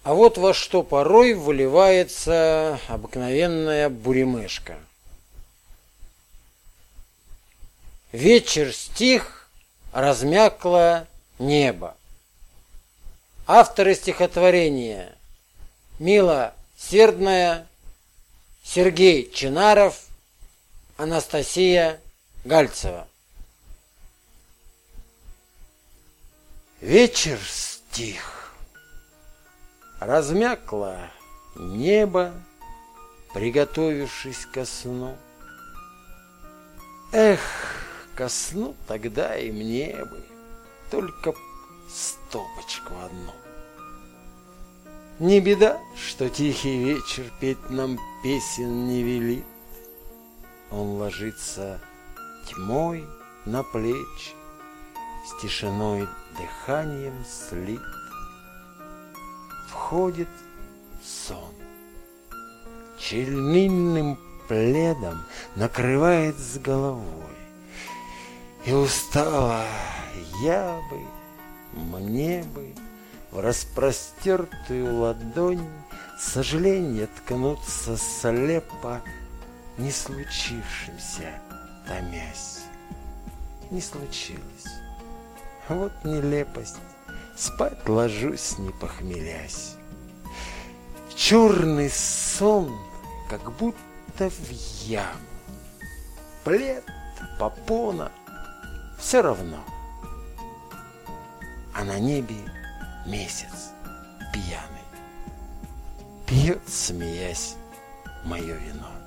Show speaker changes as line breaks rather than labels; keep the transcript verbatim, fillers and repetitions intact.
А вот во что порой выливается обыкновенная буремешка. Вечер стих, размякло небо. Авторы стихотворения: Мила Сердная, Сергей Чинаров, Анастасия Гальцева. Вечер стих, размякло небо, приготовившись ко сну. Эх, ко сну тогда и мне бы только стопочку одну. Не беда, что тихий вечер петь нам песен не велит. Он ложится тьмой на плечи, с тишиной дыханием слит. Входит сон, чернильным пледом накрывает с головой. И устала я бы, мне бы в распростертую ладонь сожаление ткнуться слепо, не случившимся томясь. Не случилось. Вот нелепость, спать ложусь, не похмелясь. Черный сон, как будто в яму. Плед, попона, все равно. А на небе месяц пьяный пьет, смеясь, мое вино.